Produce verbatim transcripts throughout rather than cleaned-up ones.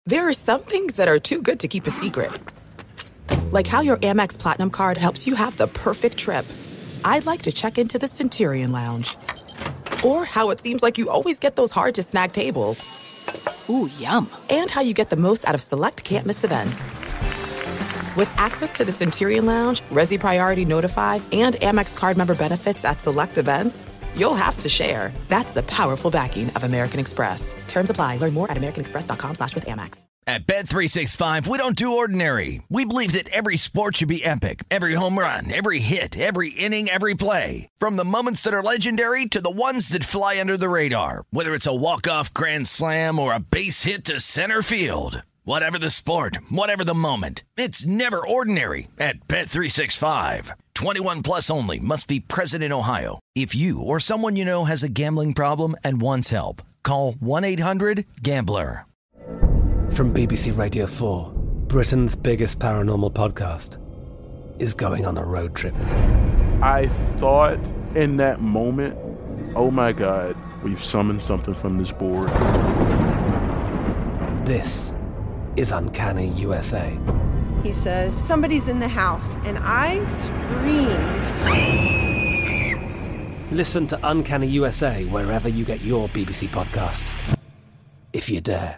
There are some things that are too good to keep a secret. Like how your Amex Platinum card helps you have the perfect trip. I'd like to check into the Centurion Lounge. Or how it seems like you always get those hard-to-snag tables. Ooh, yum. And how you get the most out of select can't-miss events. With access to the Centurion Lounge, Resi Priority Notified, and Amex card member benefits at select events, you'll have to share. That's the powerful backing of American Express. Terms apply. Learn more at americanexpress.com slash with Amex. At Bet three sixty-five, we don't do ordinary. We believe that every sport should be epic. Every home run, every hit, every inning, every play. From the moments that are legendary to the ones that fly under the radar. Whether it's a walk-off grand slam or a base hit to center field. Whatever the sport, whatever the moment, it's never ordinary at Bet three sixty-five. twenty-one plus only. Must be present in Ohio. If you or someone you know has a gambling problem and wants help, call one eight hundred gambler. From B B C Radio four, Britain's biggest paranormal podcast is going on a road trip. I thought in that moment, oh my God, we've summoned something from this board. This is Uncanny U S A. He says, somebody's in the house, and I screamed. Listen to Uncanny U S A wherever you get your B B C podcasts, if you dare.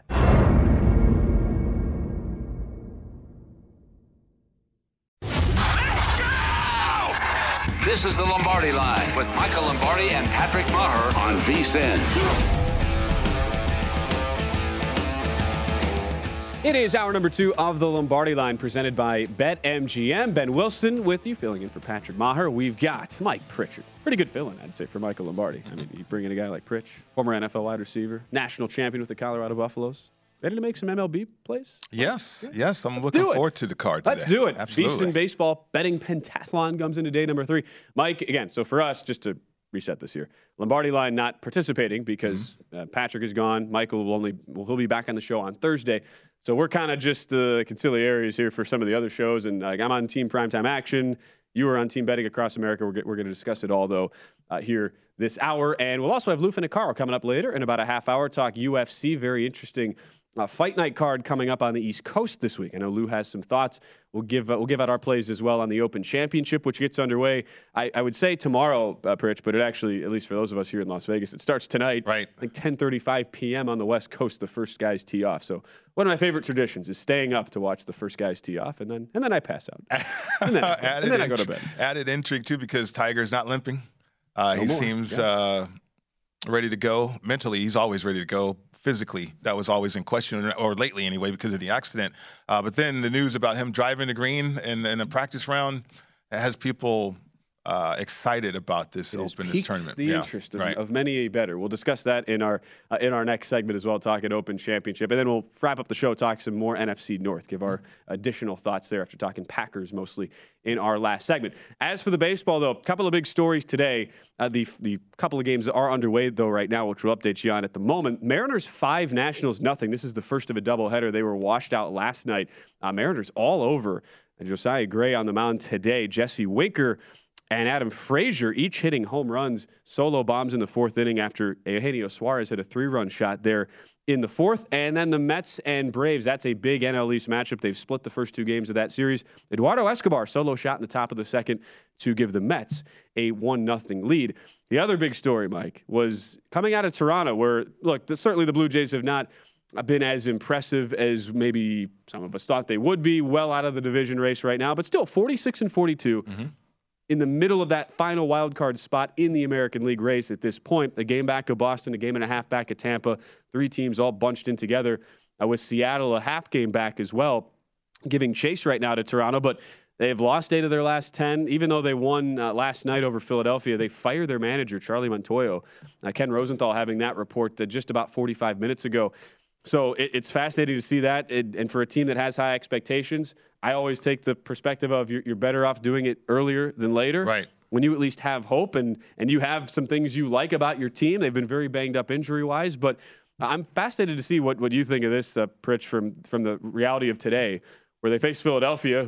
This is the Lombardi Line with Michael Lombardi and Patrick Maher on V S I N. It is hour number two of the Lombardi Line presented by BetMGM. Ben Wilson with you, filling in for Patrick Maher. We've got Mike Pritchard. Pretty good fill-in, I'd say, for Michael Lombardi. I mean, you bring in a guy like Pritch, former N F L wide receiver, national champion with the Colorado Buffaloes. Ready to make some M L B plays? Yes, yeah. yes. I'm Let's looking forward to the card today. Let's do it. Absolutely. Beast Baseball betting pentathlon comes into day number three. Mike, again, so for us, just to reset this here, Lombardi Line not participating because mm-hmm. uh, Patrick is gone. Michael will only well, he'll be back on the show on Thursday. So we're kind of just the uh, conciliaries here for some of the other shows. And like, I'm on Team Primetime Action. You are on Team Betting Across America. We're, we're going to discuss it all, though, uh, here this hour. And we'll also have Lou Finicaro coming up later in about a half hour. Talk U F C. Very interesting uh, fight night card coming up on the East Coast this week. I know Lou has some thoughts. We'll give uh, we'll give out our plays as well on the Open Championship, which gets underway, I, I would say tomorrow, uh, Pritch, but it actually, at least for those of us here in Las Vegas, it starts tonight. Right. I think ten thirty-five p.m. on the West Coast, the first guys tee off. So one of my favorite traditions is staying up to watch the first guys tee off, and then and then I pass out. And then, and then I go to bed. Added intrigue, too, because Tiger's not limping. Uh, no he more. seems yeah. uh, ready to go. Mentally, he's always ready to go. Physically, that was always in question, or lately anyway, because of the accident. Uh, but then the news about him driving the green in, in a practice round has people uh, excited about this It open has this tournament. The yeah, interest of, right. of many a bettor. We'll discuss that in our uh, in our next segment as well, talking Open Championship, and then we'll wrap up the show, talk some more N F C North, give our additional thoughts there after talking Packers mostly in our last segment. As for the baseball, though, a couple of big stories today. Uh, the the couple of games that are underway though right now, which we'll update you on at the moment. Mariners five, Nationals nothing. This is the first of a doubleheader. They were washed out last night. Uh, Mariners all over. And Josiah Gray on the mound today. Jesse Winker and Adam Frazier each hitting home runs, solo bombs in the fourth inning after Eugenio Suarez hit a three-run shot there in the fourth. And then the Mets and Braves, that's a big N L East matchup. They've split the first two games of that series. Eduardo Escobar, solo shot in the top of the second to give the Mets a one nothing lead. The other big story, Mike, was coming out of Toronto where, look, the, certainly the Blue Jays have not been as impressive as maybe some of us thought they would be, well out of the division race right now, but still forty-six and forty-two. Mm-hmm. In the middle of that final wild card spot in the American League race at this point. A game back of Boston, a game and a half back of Tampa. Three teams all bunched in together uh, with Seattle a half game back as well, giving chase right now to Toronto. But they've lost eight of their last ten. Even though they won uh, last night over Philadelphia, they fired their manager, Charlie Montoyo. Uh, Ken Rosenthal having that report uh, just about forty-five minutes ago. So it, it's fascinating to see that. It, and for a team that has high expectations, I always take the perspective of you're, you're better off doing it earlier than later. Right. When you at least have hope and, and you have some things you like about your team. They've been very banged up injury-wise. But I'm fascinated to see what, what you think of this, uh, Pritch, from, from the reality of today, where they face Philadelphia, who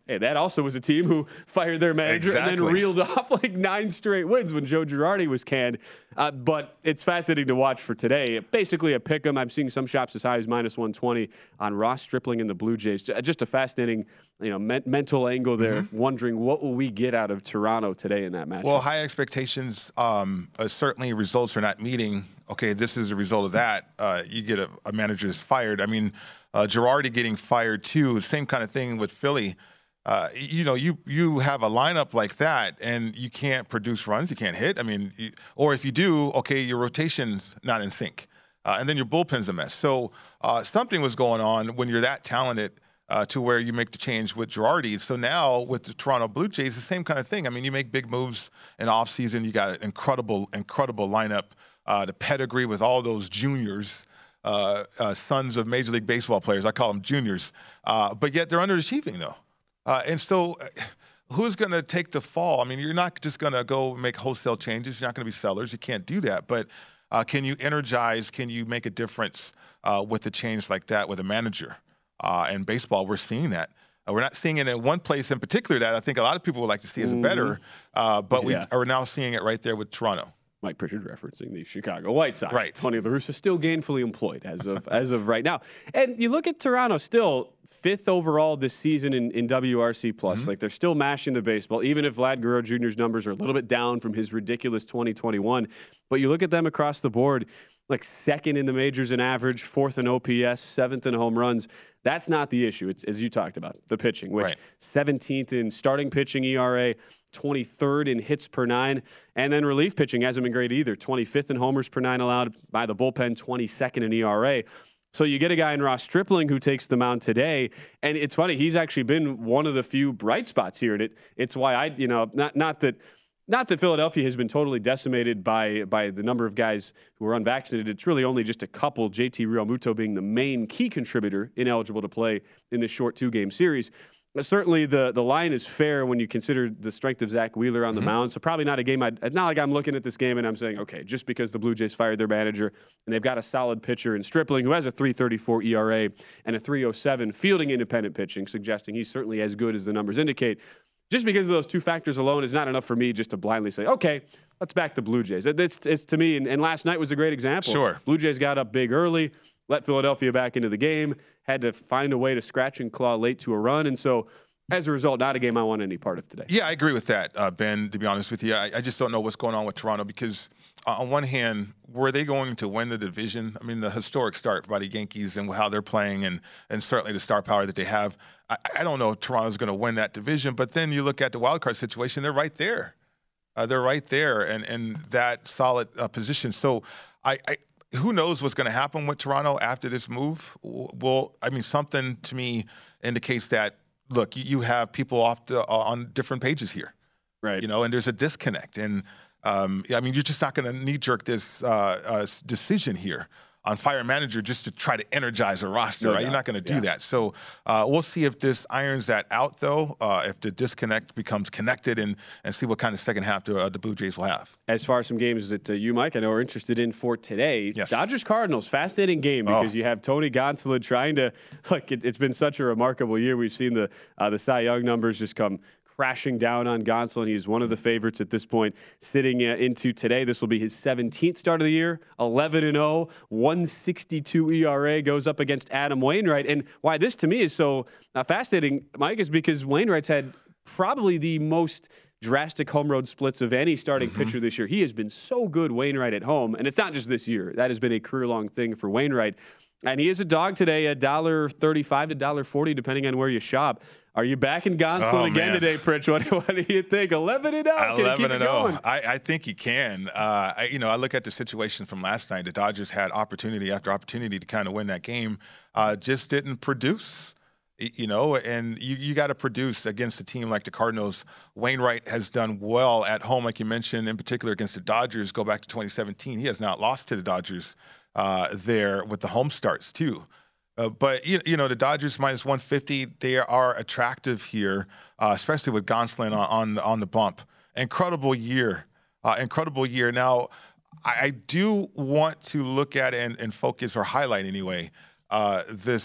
Hey, that also was a team who fired their manager exactly. and then reeled off like nine straight wins when Joe Girardi was canned. Uh, but it's fascinating to watch for today. Basically a pick 'em. I'm seeing some shops as high as minus one twenty on Ross Stripling and the Blue Jays. Just a fascinating, you know, me- mental angle there, mm-hmm. wondering what will we get out of Toronto today in that match. Well, high expectations, um, uh, certainly results are not meeting. Okay, this is a result of that. Uh, you get a, a manager that's fired. I mean, uh, Girardi getting fired too, same kind of thing with Philly. Uh, you know, you you have a lineup like that, and you can't produce runs, you can't hit. I mean, you, or if you do, okay, your rotation's not in sync, uh, and then your bullpen's a mess. So uh, something was going on when you're that talented uh, to where you make the change with Girardi. So now with the Toronto Blue Jays, the same kind of thing. I mean, you make big moves in offseason. You got an incredible, incredible lineup, uh, the pedigree with all those juniors. Uh, uh, sons of Major League Baseball players. I call them juniors. Uh, but yet they're underachieving, though. Uh, and so who's going to take the fall? I mean, you're not just going to go make wholesale changes. You're not going to be sellers. You can't do that. But uh, can you energize? Can you make a difference uh, with a change like that with a manager? Uh, in baseball, we're seeing that. Uh, we're not seeing it in one place in particular that I think a lot of people would like to see as a better. Uh, but yeah. we are now seeing it right there with Toronto. Mike Pritchard referencing the Chicago White Sox. Right. Tony La Russa still gainfully employed as of as of right now. And you look at Toronto still fifth overall this season in, in W R C plus. Mm-hmm. Like they're still mashing the baseball, even if Vlad Guerrero Junior's numbers are a little bit down from his ridiculous twenty twenty-one. But you look at them across the board, like second in the majors in average, fourth in O P S, seventh in home runs. That's not the issue. It's, as you talked about, the pitching, which right. seventeenth in starting pitching E R A, twenty-third in hits per nine, and then relief pitching hasn't been great either. twenty-fifth in homers per nine allowed by the bullpen, twenty-second in E R A. So you get a guy in Ross Stripling who takes the mound today, and it's funny, he's actually been one of the few bright spots here, and it it's why I, you know, not not that not that Philadelphia has been totally decimated by by the number of guys who are unvaccinated. It's really only just a couple, J T Realmuto being the main key contributor, ineligible to play in this short two-game series. But certainly the, the line is fair when you consider the strength of Zach Wheeler on the mm-hmm. mound. So probably not a game I'd, it's not like I'm looking at this game and I'm saying, okay, just because the Blue Jays fired their manager and they've got a solid pitcher in Stripling who has a three thirty-four E R A and a three oh seven fielding independent pitching, suggesting he's certainly as good as the numbers indicate. Just because of those two factors alone is not enough for me just to blindly say, okay, let's back the Blue Jays. It's, it's to me, and, and last night was a great example. Sure. Blue Jays got up big early, let Philadelphia back into the game, had to find a way to scratch and claw late to a run, and so as a result, not a game I want any part of today. Yeah, I agree with that, uh, Ben, to be honest with you. I, I just don't know what's going on with Toronto because, uh, on one hand, were they going to win the division? I mean, the historic start by the Yankees and how they're playing and, and certainly the star power that they have. I, I don't know if Toronto's going to win that division, but then you look at the wild card situation, they're right there. Uh, they're right there and, and that solid uh, position. So I, I who knows what's going to happen with Toronto after this move? Well, I mean, something to me indicates that, look, you have people off the, on different pages here, right? You know, and there's a disconnect. And, um, I mean, you're just not going to knee-jerk this uh, uh, decision here on fire manager just to try to energize a roster, no right? Doubt. You're not going to do yeah. that. So uh, we'll see if this irons that out, though, uh, if the disconnect becomes connected and, and see what kind of second half the, uh, the Blue Jays will have. As far as some games that uh, you, Mike, I know are interested in for today, yes. Dodgers-Cardinals, fascinating game because oh. you have Tony Gonsolin trying to – look, it, it's been such a remarkable year. We've seen the uh, the Cy Young numbers just come – crashing down on Gonsolin. He's one of the favorites at this point sitting uh, into today. This will be his seventeenth start of the year, eleven and oh, one sixty-two E R A, goes up against Adam Wainwright. And why this to me is so uh, fascinating, Mike, is because Wainwright's had probably the most drastic home road splits of any starting mm-hmm. pitcher this year. He has been so good, Wainwright, at home. And it's not just this year. That has been a career-long thing for Wainwright. And he is a dog today, a one dollar thirty-five to one dollar forty, depending on where you shop. Are you back in Gonsolin oh, again man. today, Pritch? What, what do you think? eleven and oh. eleven and oh. I, I think he can. Uh, I, you know, I look at the situation from last night. The Dodgers had opportunity after opportunity to kind of win that game. Uh, just didn't produce. You know, and you, you got to produce against a team like the Cardinals. Wainwright has done well at home, like you mentioned, in particular against the Dodgers. Go back to twenty seventeen. He has not lost to the Dodgers uh, there with the home starts, too. Uh, but, you, you know, the Dodgers minus one fifty, they are attractive here, uh, especially with Gonsolin on, on, on the bump. Incredible year. Uh, incredible year. Now, I, I do want to look at and, and focus or highlight anyway uh, this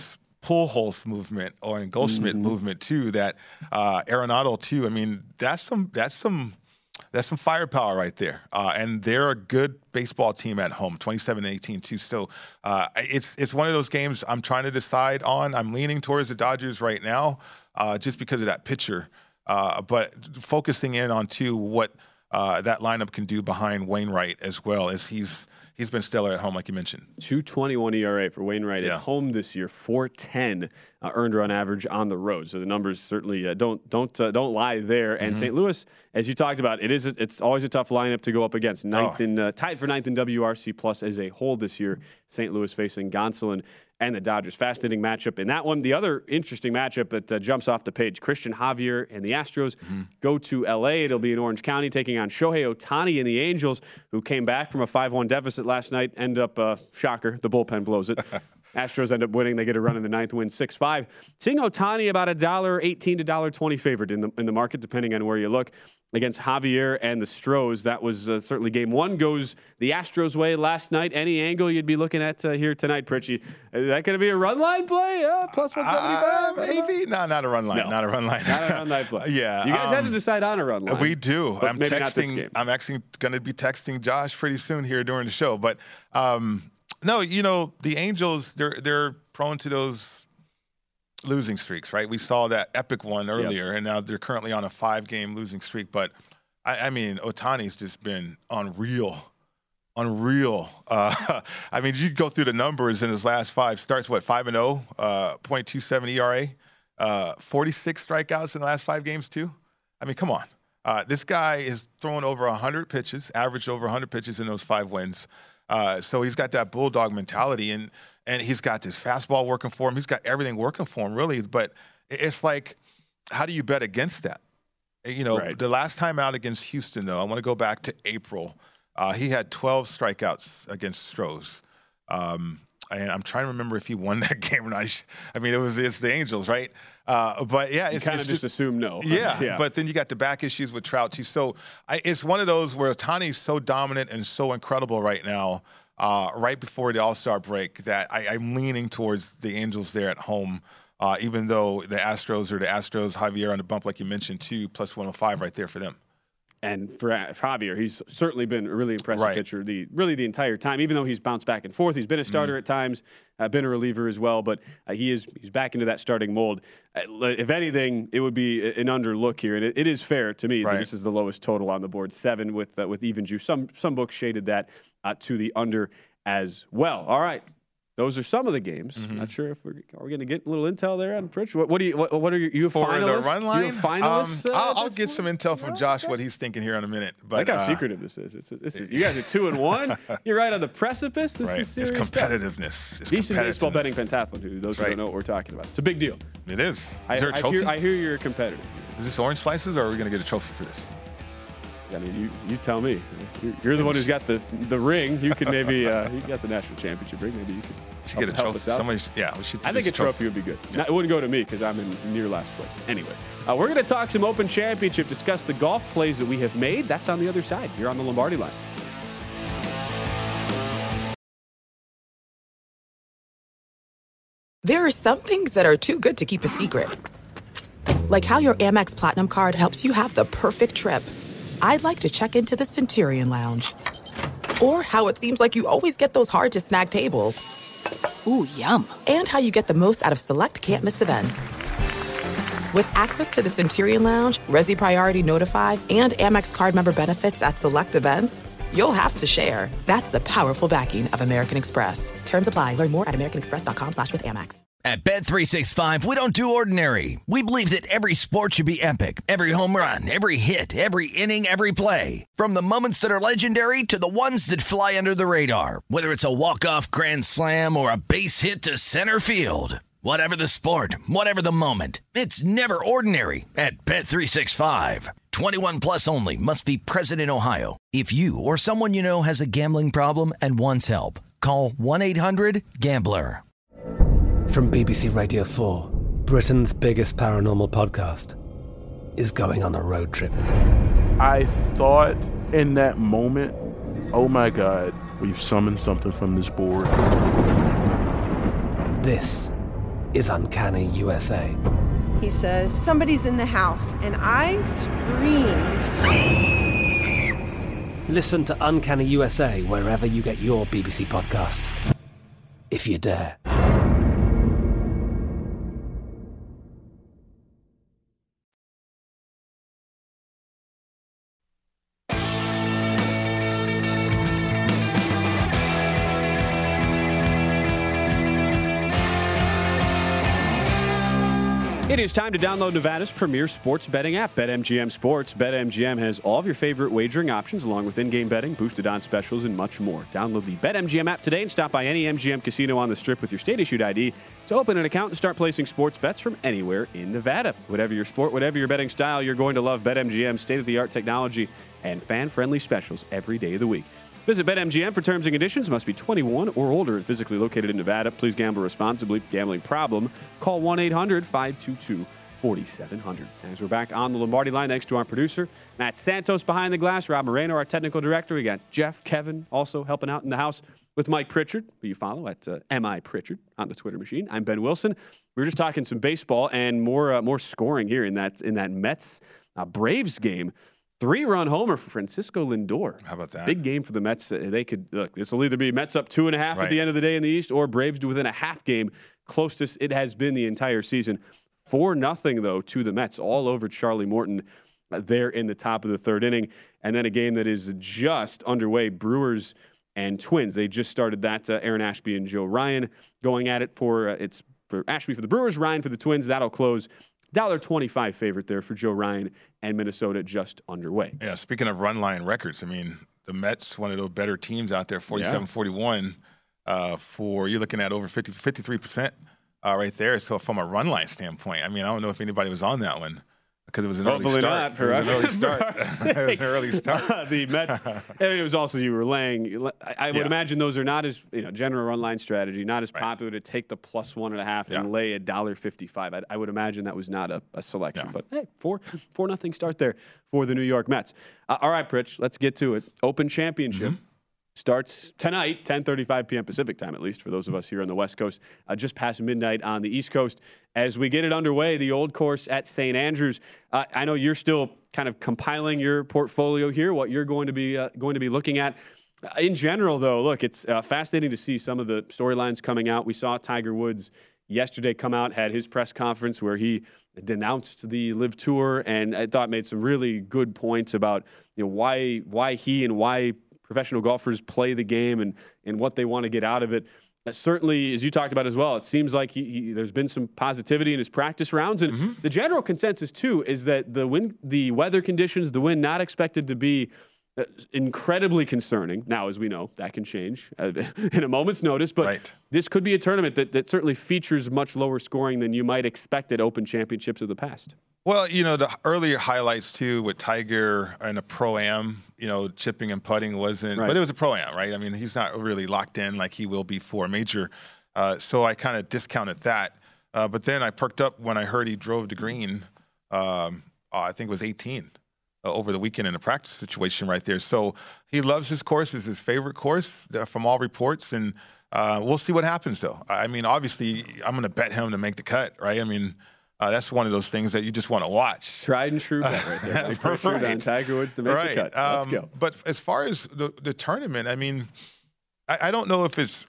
Pujols movement or in Goldschmidt mm-hmm. movement too. That uh, Arenado too. I mean, that's some that's some that's some firepower right there. Uh, and they're a good baseball team at home, twenty-seven eighteen too. So uh, it's it's one of those games I'm trying to decide on. I'm leaning towards the Dodgers right now, uh, just because of that pitcher. Uh, but focusing in on too what uh, that lineup can do behind Wainwright as well, as he's. He's been stellar at home, like you mentioned. two twenty-one E R A for Wainwright yeah. at home this year, four ten uh, earned run average on the road. So the numbers certainly uh, don't don't uh, don't lie there. And mm-hmm. Saint Louis, as you talked about, it is a, it's always a tough lineup to go up against. Ninth oh. in uh, tied for ninth in W R C plus as a whole this year. Saint Louis facing Gonsolin and the Dodgers. Fascinating matchup in that one. The other interesting matchup that uh, jumps off the page, Christian Javier and the Astros mm-hmm. go to L A. It'll be in Orange County taking on Shohei Ohtani and the Angels, who came back from a five one deficit last night. End up, uh, shocker, the bullpen blows it. Astros end up winning. They get a run in the ninth, win six five. Seeing Ohtani about a dollar eighteen to one dollar twenty favored in the in the market, depending on where you look. Against Javier and the Stros, that was uh, certainly game one goes the Astros' way last night. Any angle you'd be looking at uh, here tonight, Pritchie? Is that going to be a run line play? Uh, plus one seventy-five? Uh, maybe. No, not a run line. No. Not a run line. Not a run line play. yeah. You guys um, had to decide on a run line. We do. I'm maybe texting. Not this game. I'm actually going to be texting Josh pretty soon here during the show. But um, no, you know, the Angels, they're they're prone to those losing streaks, right? We saw that epic one earlier, yep. and now they're currently on a five-game losing streak. But I, I mean, Ohtani's just been unreal, unreal. Uh, I mean, you go through the numbers in his last five starts. What, five and zero, uh, point two seven E R A, uh, forty-six strikeouts in the last five games too. I mean, come on. Uh, this guy is throwing over one hundred pitches, averaged over one hundred pitches in those five wins. Uh, so he's got that bulldog mentality, and and he's got this fastball working for him. He's got everything working for him, really. But it's like, how do you bet against that? You know, right. The last time out against Houston, though, I want to go back to April. Uh, he had twelve strikeouts against Stros. Um, and I'm trying to remember if he won that game or not. I mean, it was it's the Angels, right? Uh, but, yeah. It's kind of just, just assume no. Yeah, yeah, but then you got the back issues with Trout, too. So I, it's one of those where Ohtani's so dominant and so incredible right now, uh, right before the All-Star break, that I, I'm leaning towards the Angels there at home. Uh, even though the Astros are the Astros, Javier on the bump, like you mentioned, too, plus one oh five right there for them. And for Javier, he's certainly been a really impressive right. pitcher the really the entire time, even though he's bounced back and forth. He's been a starter mm. at times, uh, been a reliever as well, but uh, he is he's back into that starting mold. Uh, if anything, it would be an underlook here, and it, it is fair to me right. that this is the lowest total on the board, seven with uh, with even juice. Some, some books shaded that uh, to the under as well. All right. Those are some of the games. Mm-hmm. Not sure if we're are we going to get a little intel there on Pritch. What, what do you? What, what are you? You a for finalist? the run line? You a finalist? Um, uh, I'll, I'll get some intel from Josh okay. what he's thinking here in a minute. But like how uh, secretive this is. It's, this is. You guys are two and one. You're right on the precipice. This right. is serious It's competitiveness. Stuff. It's Decent competitiveness. baseball betting pentathlon. Who those who right. don't know what we're talking about. It's a big deal. It is. Is I, there a I trophy? hear, I hear you're a competitor. Is this orange slices, or are we going to get a trophy for this? I mean, you, you tell me. You're, you're the one who's got the the ring. You can maybe uh, you got the national championship ring. Maybe you could. We should get a trophy. Somebody, yeah, we should. I think a trophy, trophy would be good. Yeah. Not, it wouldn't go to me because I'm in near last place. Anyway, uh, we're going to talk some Open Championship, discuss the golf plays that we have made. That's on the other side. You're on the Lombardi line. There are some things that are too good to keep a secret. Like how your Amex Platinum card helps you have the perfect trip. I'd like to check into the Centurion Lounge. Or how it seems like you always get those hard-to-snag tables. Ooh, yum. And how you get the most out of select can't-miss events. With access to the Centurion Lounge, Resi Priority Notified, and Amex card member benefits at select events, you'll have to share. That's the powerful backing of American Express. Terms apply. Learn more at americanexpress.com slash with Amex. At Bet three sixty-five, we don't do ordinary. We believe that every sport should be epic. Every home run, every hit, every inning, every play. From the moments that are legendary to the ones that fly under the radar. Whether it's a walk-off grand slam or a base hit to center field. Whatever the sport, whatever the moment. It's never ordinary at Bet three sixty-five. twenty-one plus only. Must be present in Ohio. If you or someone you know has a gambling problem and wants help, call one eight hundred gambler. From B B C Radio four, Britain's biggest paranormal podcast is going on a road trip. I thought in that moment, oh my God, we've summoned something from this board. This is Uncanny U S A. He says, somebody's in the house, and I screamed. Listen to Uncanny U S A wherever you get your B B C podcasts, if you dare. It is time to download Nevada's premier sports betting app, BetMGM Sports. BetMGM has all of your favorite wagering options, along with in-game betting, boosted odds specials, and much more. Download the BetMGM app today and stop by any M G M casino on the Strip with your state-issued I D to open an account and start placing sports bets from anywhere in Nevada. Whatever your sport, whatever your betting style, you're going to love BetMGM's state-of-the-art technology and fan-friendly specials every day of the week. Visit BetMGM for terms and conditions. Must be twenty-one or older and physically located in Nevada. Please gamble responsibly. Gambling problem? Call one eight hundred five two two four seven zero zero. As we're back on the Lombardi line, thanks to our producer, Matt Santos behind the glass, Rob Moreno, our technical director. We got Jeff, Kevin also helping out in the house with Mike Pritchard, who you follow at uh, M I Pritchard on the Twitter machine. I'm Ben Wilson. We were just talking some baseball and more uh, more scoring here in that in that Mets uh, Braves game. Three-run homer for Francisco Lindor. How about that? Big game for the Mets. They could look. This will either be Mets up two and a half right. at the end of the day in the East, or Braves within a half game. Closest it has been the entire season. Four nothing though to the Mets, all over Charlie Morton. Uh, there in the top of the third inning, and then a game that is just underway. Brewers and Twins. They just started that. Uh, Aaron Ashby and Joe Ryan going at it for uh, it's for Ashby for the Brewers, Ryan for the Twins. That'll close. one dollar twenty-five favorite there for Joe Ryan and Minnesota just underway. Yeah, speaking of run line records, I mean, the Mets, one of those better teams out there, forty-seven forty-one uh, for, you're looking at over fifty, fifty-three percent uh, right there. So from a run line standpoint, I mean, I don't know if anybody was on that one because it was an Hopefully early start. Not for it was an early start. it was an early start. The Mets, and it was also you were laying. I, I would yeah. imagine those are not as, you know, general run line strategy, not as right. popular to take the plus one and a half and yeah. lay a dollar fifty-five. I, I would imagine that was not a, a selection. Yeah. But hey, four four nothing start there for the New York Mets. Uh, all right, Pritch, let's get to it. Open Championship. Mm-hmm. Starts tonight, ten thirty-five p.m. Pacific time, at least for those of us here on the West Coast, uh, just past midnight on the East Coast. As we get it underway, the old course at Saint Andrews. Uh, I know you're still kind of compiling your portfolio here, what you're going to be uh, going to be looking at. Uh, in general, though, look, it's uh, fascinating to see some of the storylines coming out. We saw Tiger Woods yesterday come out, had his press conference where he denounced the LIV Tour, and I thought made some really good points about, you know, why why he and why professional golfers play the game and, and what they want to get out of it. Uh, certainly, as you talked about as well, it seems like he, he, there's been some positivity in his practice rounds. And mm-hmm. the general consensus, too, is that the wind, the weather conditions, the wind not expected to be uh, incredibly concerning. Now, as we know, that can change uh, in a moment's notice. But right. this could be a tournament that, that certainly features much lower scoring than you might expect at Open Championships of the past. Well, you know, the earlier highlights, too, with Tiger and a Pro-Am, you know, chipping and putting wasn't right. – but it was a Pro-Am, right? I mean, he's not really locked in like he will be for a major. Uh, so I kind of discounted that. Uh, but then I perked up when I heard he drove to green, um, uh, I think it was eighteen, uh, over the weekend in a practice situation right there. So he loves his course. It's his favorite course uh, from all reports. And uh, we'll see what happens, though. I mean, obviously, I'm going to bet him to make the cut, right? I mean – Uh, that's one of those things that you just want to watch. Tried and true bet right there. Like right. Sure on Tiger Woods to make right. the cut. Let's um, go. But as far as the, the tournament, I mean, I, I don't know if it's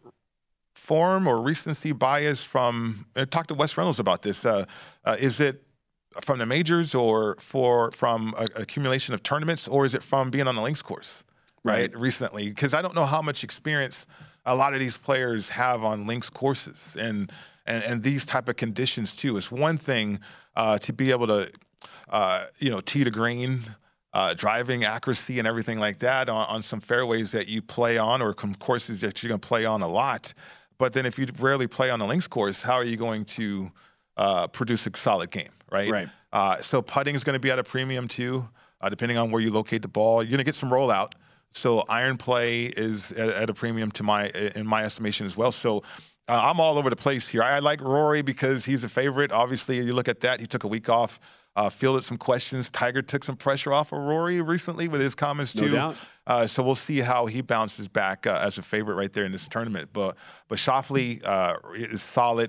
form or recency bias from – I talked to Wes Reynolds about this. Uh, uh, is it from the majors or for from a, accumulation of tournaments, or is it from being on the links course, right, right. recently? Because I don't know how much experience a lot of these players have on links courses. And – And, and these type of conditions, too. It's one thing uh, to be able to, uh, you know, tee to green, uh, driving accuracy and everything like that on, on some fairways that you play on or courses that you're going to play on a lot. But then if you rarely play on a links course, how are you going to uh, produce a solid game, right? Right. Uh, so putting is going to be at a premium, too, uh, depending on where you locate the ball. You're going to get some rollout. So iron play is at, at a premium to my in my estimation as well. So Uh, I'm all over the place here. I, I like Rory because he's a favorite. Obviously, you look at that. He took a week off, uh, fielded some questions. Tiger took some pressure off of Rory recently with his comments, too. No doubt. Uh, so we'll see how he bounces back uh, as a favorite right there in this tournament. But but Schauffele uh, is solid.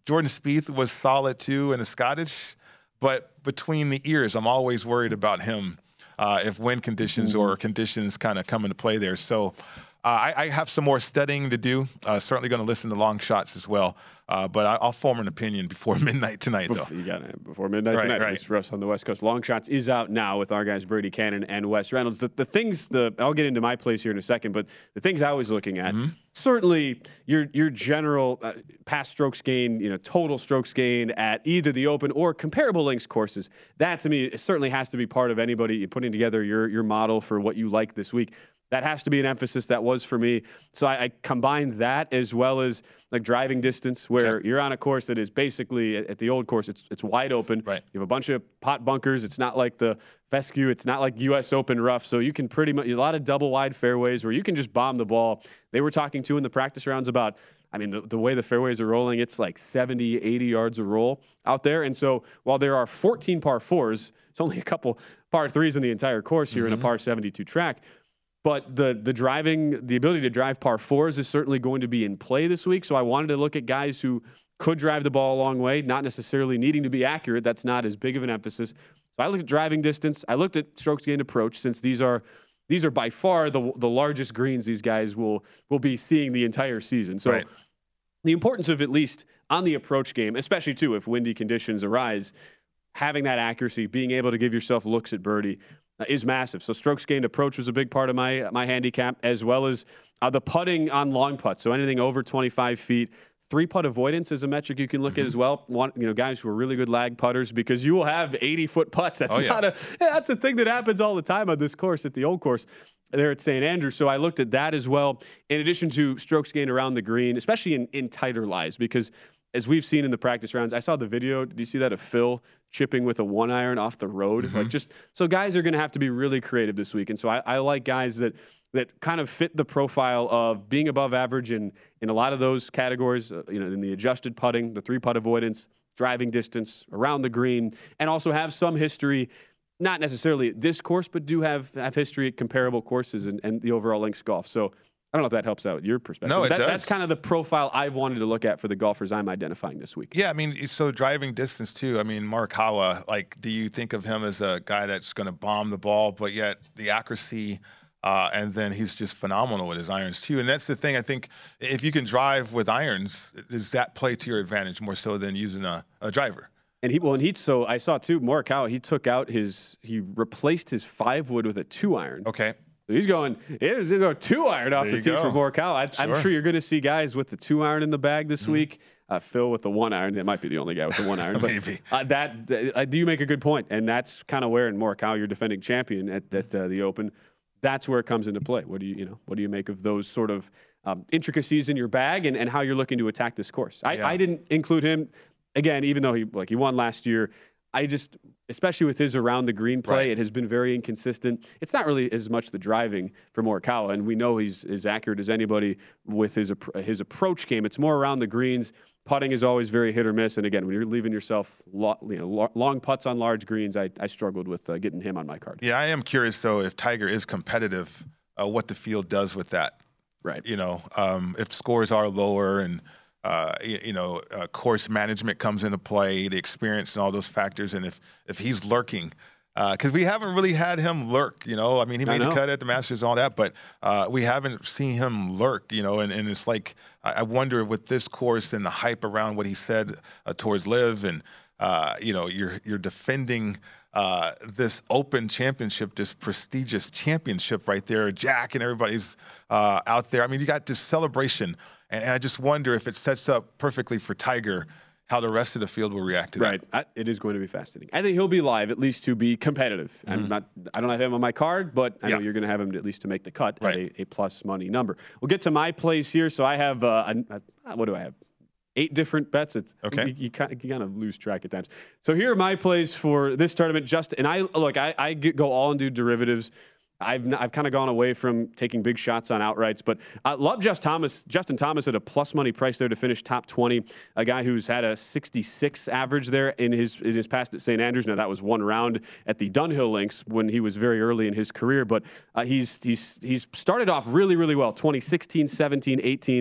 Jordan Spieth was solid too in the Scottish, but between the ears, I'm always worried about him uh, if wind conditions or conditions kind of come into play there. So uh, I, I have some more studying to do. Uh, certainly going to listen to long shots as well. Uh, but I, I'll form an opinion before midnight tonight, though. You got it before midnight right, tonight, right. at least for us on the West Coast. Long Shots is out now with our guys Brady Cannon and Wes Reynolds. The, the things, the I'll get into my place here in a second, but the things I was looking at, mm-hmm. certainly your your general uh, past strokes gain, you know, total strokes gain at either the Open or comparable links courses. That to me it certainly has to be part of anybody putting together your your model for what you like this week. That has to be an emphasis. That was for me. So I, I combined that as well as like driving distance, where okay. you're on a course that is basically at the old course, it's it's wide open. Right. You have a bunch of pot bunkers. It's not like the fescue. It's not like U S Open rough. So you can pretty much, a lot of double wide fairways where you can just bomb the ball. They were talking to in the practice rounds about, I mean, the, the way the fairways are rolling, it's like seventy, eighty yards a roll out there. And so while there are fourteen par fours, it's only a couple par threes in the entire course here mm-hmm. in a par seventy-two track. But the the driving, the ability to drive par fours is certainly going to be in play this week. So I wanted to look at guys who could drive the ball a long way, not necessarily needing to be accurate. That's not as big of an emphasis. So I looked at driving distance. I looked at strokes gained approach, since these are these are by far the the largest greens these guys will will be seeing the entire season. So right. the importance of, at least on the approach game, especially too if windy conditions arise, having that accuracy, being able to give yourself looks at birdie, is massive. So strokes gained approach was a big part of my my handicap, as well as uh, the putting on long putts. So anything over twenty-five feet. Three putt avoidance is a metric you can look mm-hmm. at as well. One, you know, guys who are really good lag putters, because you will have eighty foot putts. That's oh, not yeah. a that's a thing that happens all the time on this course, at the old course there at Saint Andrews. So I looked at that as well, in addition to strokes gained around the green, especially in, in tighter lies, because as we've seen in the practice rounds, I saw the video. Did you see that of Phil chipping with a one iron off the road? Mm-hmm. Like just so guys are going to have to be really creative this week. And so I, I like guys that that kind of fit the profile of being above average in in a lot of those categories. Uh, you know, in the adjusted putting, the three putt avoidance, driving distance, around the green, and also have some history. Not necessarily at this course, but do have have history at comparable courses and, and the overall links golf. So I don't know if that helps out with your perspective. No, it that, does. That's kind of the profile I've wanted to look at for the golfers I'm identifying this week. Yeah, I mean, so driving distance too. I mean, Morikawa, like, do you think of him as a guy that's going to bomb the ball, but yet the accuracy, uh, and then he's just phenomenal with his irons too. And that's the thing. I think if you can drive with irons, does that play to your advantage more so than using a, a driver? And he, well, and he, so I saw too, Morikawa, he took out his, he replaced his five wood with a two iron. Okay. So he's going, he's going to go two iron off there the tee go. for Morikawa. I, Sure. I'm sure you're going to see guys with the two iron in the bag this mm-hmm. week. Uh, Phil with the one iron. That might be the only guy with the one iron. But, Maybe. Uh, that, uh, do you make a good point? And that's kind of where, in Morikawa, your defending champion at, at uh, the Open, that's where it comes into play. What do you, you know, what do you make of those sort of um, intricacies in your bag and, and how you're looking to attack this course? I, yeah. I didn't include him, again, even though he like he won last year. I just, especially with his around the green play, right. it has been very inconsistent. It's not really as much the driving for Morikawa, and we know he's as accurate as anybody with his his approach game. It's more around the greens. Putting is always very hit or miss. And again, when you're leaving yourself lo, you know, long putts on large greens, I, I struggled with uh, getting him on my card. Yeah, I am curious, though, if Tiger is competitive, uh, what the field does with that. Right. You know, um, if scores are lower and Uh, you, you know, uh, course management comes into play, the experience and all those factors. And if, if he's lurking, because uh, we haven't really had him lurk, you know, I mean, he made the cut at the Masters and all that, but uh, we haven't seen him lurk, you know, and, and it's like, I, I wonder with this course and the hype around what he said uh, towards Liv and, uh, you know, you're, you're defending uh, this Open championship, this prestigious championship right there, Jack and everybody's uh, out there. I mean, you got this celebration. And I just wonder if it sets up perfectly for Tiger, how the rest of the field will react to right. that. Right. It is going to be fascinating. I think he'll be live, at least to be competitive. Mm-hmm. I'm not, I don't have him on my card, but I yeah. know you're going to have him at least to make the cut right. at a, a plus money number. We'll get to my plays here. So I have, uh, a, a, what do I have? Eight different bets. It's, okay. You, you, kind of, you kind of lose track at times. So here are my plays for this tournament. Just and I look, I, I get, go all and do derivatives. I've n- I've kind of gone away from taking big shots on outrights, but I love Just Thomas, Justin Thomas at a plus money price there to finish top twenty. A guy who's had a sixty-six average there in his in his past at Saint Andrews. Now that was one round at the Dunhill Links when he was very early in his career, but uh, he's he's he's started off really really well. twenty sixteen, seventeen, eighteen.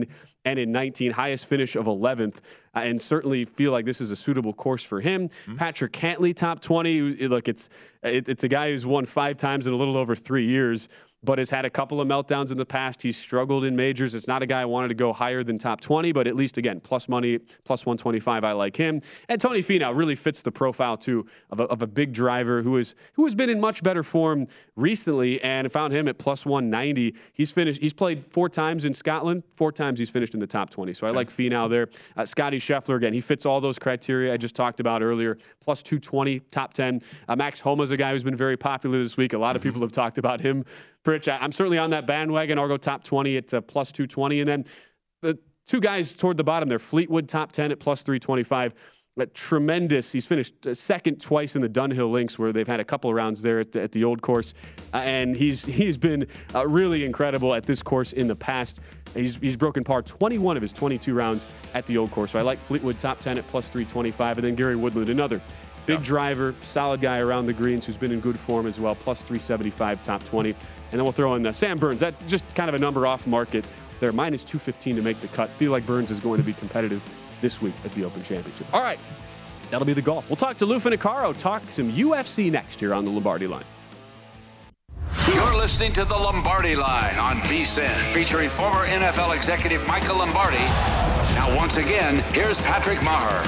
and in nineteen, highest finish of eleventh, uh, and certainly feel like this is a suitable course for him. Mm-hmm. Patrick Cantlay, top twenty. Look, it's it, it's a guy who's won five times in a little over three years. But has had a couple of meltdowns in the past. He's struggled in majors. It's not a guy I wanted to go higher than top twenty, but at least, again, plus money, plus one twenty-five, I like him. And Tony Finau really fits the profile, too, of a, of a big driver who is who has been in much better form recently, and found him at plus one ninety. He's finished. He's played four times in Scotland. Four times he's finished in the top twenty. So I like Finau there. Uh, Scotty Scheffler, again, he fits all those criteria I just talked about earlier. Plus two twenty, top ten. Uh, Max Homa's a guy who's been very popular this week. A lot of people have talked about him. Pritch, I'm certainly on that bandwagon. I'll go top twenty at uh, plus two twenty. And then the two guys toward the bottom there, Fleetwood top ten at plus three twenty-five. Uh, tremendous. He's finished uh, second twice in the Dunhill Links, where they've had a couple of rounds there at the, at the old course. Uh, and he's he's been uh, really incredible at this course in the past. He's he's broken par twenty-one of his twenty-two rounds at the old course. So I like Fleetwood top ten at plus three twenty-five. And then Gary Woodland, another big driver, solid guy around the greens who's been in good form as well, plus three seventy-five, top twenty. And then we'll throw in uh, Sam Burns. That just kind of a number off market there, minus two fifteen to make the cut. Feel like Burns is going to be competitive this week at the Open Championship. All right, that'll be the golf. We'll talk to Lou Finicaro, talk some U F C next here on the Lombardi Line. You're listening to the Lombardi Line on V S I N, featuring former N F L executive Michael Lombardi. Now, once again, here's Patrick Maher.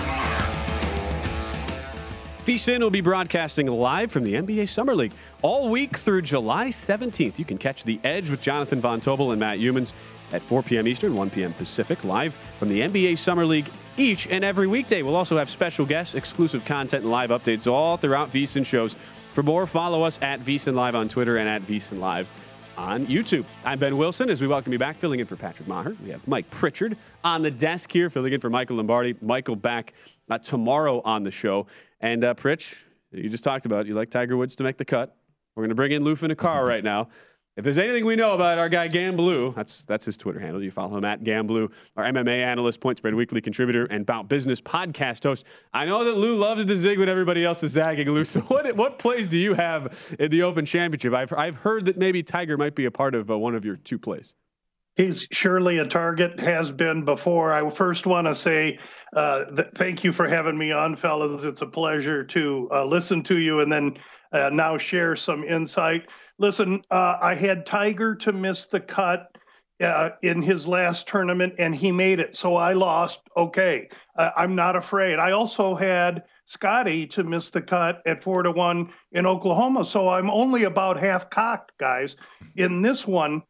V S I N will be broadcasting live from the N B A Summer League all week through July seventeenth. You can catch The Edge with Jonathan Von Tobel and Matt Youmans at four p.m. Eastern, one p.m. Pacific, live from the N B A Summer League each and every weekday. We'll also have special guests, exclusive content, and live updates all throughout V S I N shows. For more, follow us at V S I N Live on Twitter and at V S I N Live on YouTube. I'm Ben Wilson, as we welcome you back, filling in for Patrick Maher. We have Mike Pritchard on the desk here, filling in for Michael Lombardi. Michael back uh, tomorrow on the show. And uh, Pritch, you just talked about you like Tiger Woods to make the cut. We're going to bring in Lou Finicaro right now. If there's anything we know about our guy Gamblou, that's that's his Twitter handle. You follow him at Gamblou, our M M A analyst, Point Spread Weekly contributor, and Bout Business podcast host. I know that Lou loves to zig when everybody else is zagging. Lou, so what what plays do you have in the Open Championship? I've I've heard that maybe Tiger might be a part of uh, one of your two plays. He's surely a target, has been before. I first want to say uh, th- thank you for having me on, fellas. It's a pleasure to uh, listen to you and then uh, now share some insight. Listen, uh, I had Tiger to miss the cut uh, in his last tournament, and he made it. So I lost. Okay, uh, I'm not afraid. I also had Scotty to miss the cut at four to one in Oklahoma. So I'm only about half cocked, guys. In this one,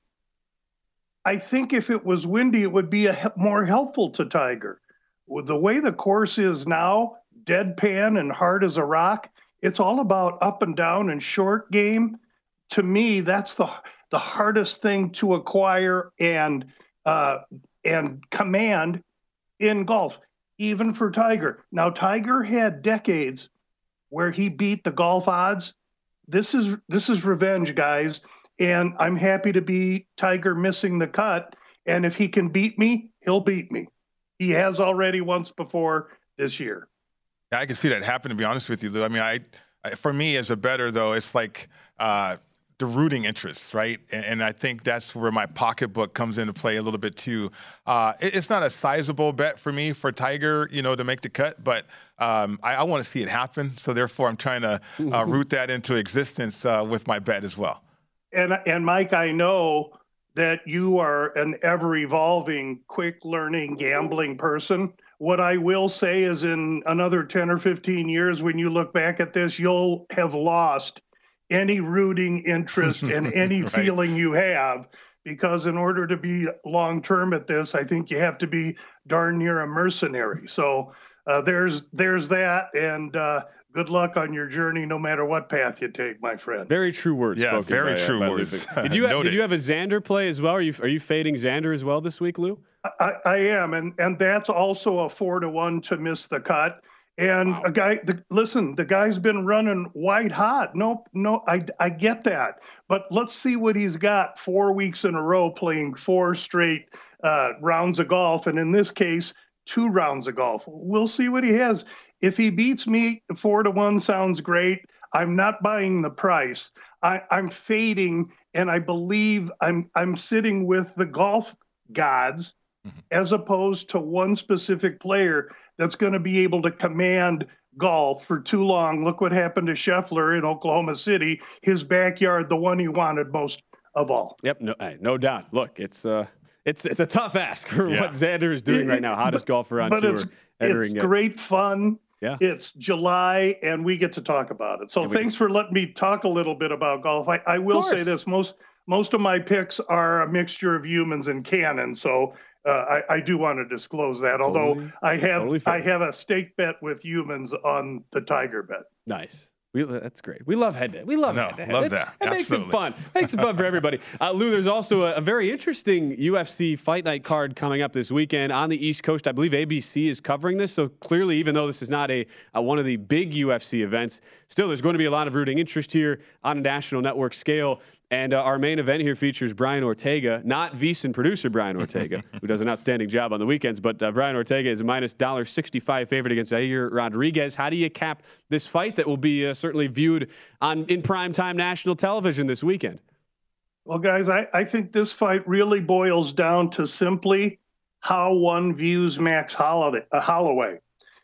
I think if it was windy, it would be a, more helpful to Tiger. With the way the course is now, deadpan and hard as a rock, it's all about up and down and short game. To me, that's the the hardest thing to acquire and uh, and command in golf, even for Tiger. Now, Tiger had decades where he beat the golf odds. This is this is revenge, guys. And I'm happy to be Tiger missing the cut. And if he can beat me, he'll beat me. He has already once before this year. Yeah, I can see that happen, to be honest with you, Lou. I mean, I, I for me as a bettor, though, it's like uh, the rooting interest, right? And, and I think that's where my pocketbook comes into play a little bit, too. Uh, it, it's not a sizable bet for me for Tiger, you know, to make the cut, but um, I, I want to see it happen. So, therefore, I'm trying to uh, root that into existence uh, with my bet as well. And, and Mike, I know that you are an ever-evolving, quick-learning, gambling person. What I will say is in another ten or fifteen years, when you look back at this, you'll have lost any rooting interest and any right. feeling you have, because in order to be long-term at this, I think you have to be darn near a mercenary. So uh, there's there's that, and uh, good luck on your journey, no matter what path you take, my friend. Very true words. Yeah, spoken very by, true uh, by words. Did you have, did you have a Xander play as well? Are you are you fading Xander as well this week, Lou? I, I am, and and that's also a four to one to miss the cut. And wow. a guy, the, listen, the guy's been running white hot. No, no, I I get that, but let's see what he's got. Four weeks in a row playing four straight uh, rounds of golf, and in this case, two rounds of golf. We'll see what he has. If he beats me, four to one sounds great. I'm not buying the price. I, I'm fading, and I believe I'm I'm sitting with the golf gods mm-hmm. as opposed to one specific player that's going to be able to command golf for too long. Look what happened to Scheffler in Oklahoma City, his backyard, the one he wanted most of all. Yep, no, no doubt. Look, it's uh, it's it's a tough ask for yeah. what Xander is doing right now. Hottest but, golfer on but tour. It's, it's great fun. Yeah. It's July, and we get to talk about it. So thanks for letting me talk a little bit about golf. I, I will say this. Most most of my picks are a mixture of humans and canon, so uh, I, I do want to disclose that. Totally, although I have totally I have a stake bet with humans on the Tiger bet. Nice. We, that's great. We love head to head. We love no, head to head. Love it, that. It makes it fun. Makes it fun for everybody. Uh, Lou, there's also a, a very interesting U F C Fight Night card coming up this weekend on the East Coast. I believe A B C is covering this. So clearly, even though this is not a, a one of the big U F C events, still there's going to be a lot of rooting interest here on a national network scale. And uh, our main event here features Brian Ortega, not VSiN producer Brian Ortega, who does an outstanding job on the weekends. But uh, Brian Ortega is a minus one dollar sixty-five favorite against Yair Rodriguez. How do you cap this fight that will be uh, certainly viewed on in primetime national television this weekend? Well, guys, I, I think this fight really boils down to simply how one views Max Holloway. Uh, Holloway.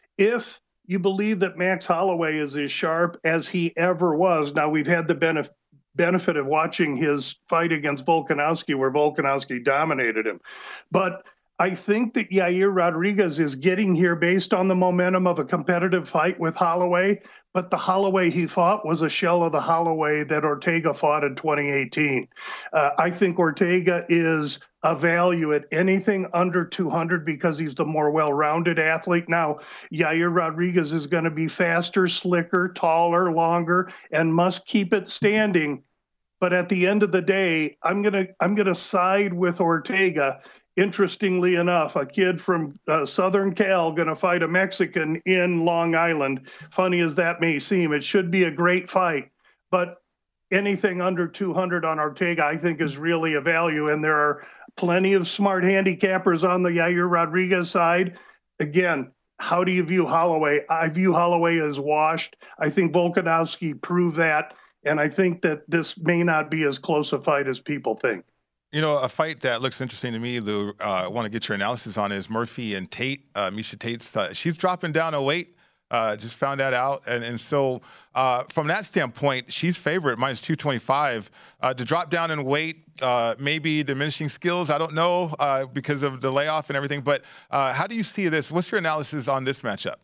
If you believe that Max Holloway is as sharp as he ever was, now we've had the benefit benefit of watching his fight against Volkanovski, where Volkanovski dominated him. But I think that Yair Rodriguez is getting here based on the momentum of a competitive fight with Holloway, but the Holloway he fought was a shell of the Holloway that Ortega fought in twenty eighteen. Uh, I think Ortega is a value at anything under two hundred because he's the more well-rounded athlete. Now, Yair Rodriguez is going to be faster, slicker, taller, longer, and must keep it standing. But at the end of the day, I'm gonna I'm gonna side with Ortega. Interestingly enough, a kid from uh, Southern Cal going to fight a Mexican in Long Island. Funny as that may seem, it should be a great fight. But anything under two hundred on Ortega, I think, is really a value. And there are plenty of smart handicappers on the Yair Rodriguez side. Again, how do you view Holloway? I view Holloway as washed. I think Volkanovski proved that. And I think that this may not be as close a fight as people think. You know, a fight that looks interesting to me, Lou, uh, I want to get your analysis on is Murphy and Tate. Uh, Miesha Tate's, uh, she's dropping down a weight. Uh, just found that out. And and so uh, from that standpoint, she's favorite, minus two twenty-five. Uh, to drop down in weight, uh, maybe diminishing skills, I don't know, uh, because of the layoff and everything. But uh, how do you see this? What's your analysis on this matchup?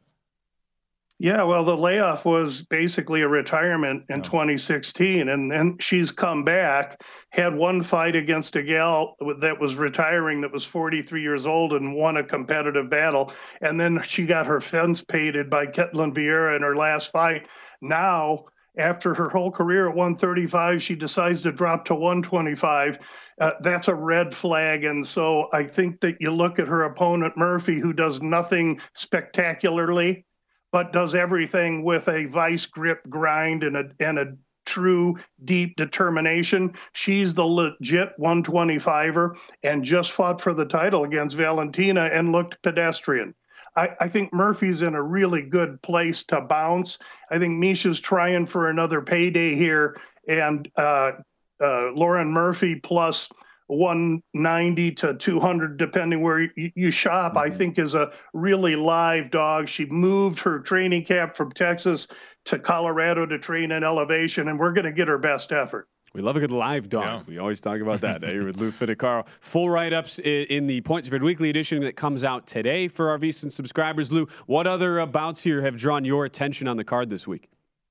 Yeah, well, the layoff was basically a retirement in twenty sixteen, and then she's come back, had one fight against a gal that was retiring that was forty-three years old and won a competitive battle, and then she got her fence painted by Ketlin Vieira in her last fight. Now, after her whole career at one thirty-five, she decides to drop to one twenty-five. Uh, that's a red flag, and so I think that you look at her opponent, Murphy, who does nothing spectacularly, but does everything with a vice grip grind and a and a true deep determination. She's the legit one twenty-fiver and just fought for the title against Valentina and looked pedestrian. I, I think Murphy's in a really good place to bounce. I think Miesha's trying for another payday here, and uh, uh, Lauren Murphy plus one ninety to two hundred, depending where you, you shop, mm-hmm. I think is a really live dog. She moved her training camp from Texas to Colorado to train in elevation, and we're going to get her best effort. We love a good live dog. Yeah. We always talk about that here with Lou Fittipaldi. Full write-ups in, in the Point Spread Weekly edition that comes out today for our VSiN subscribers. Lou, what other uh, bouts here have drawn your attention on the card this week?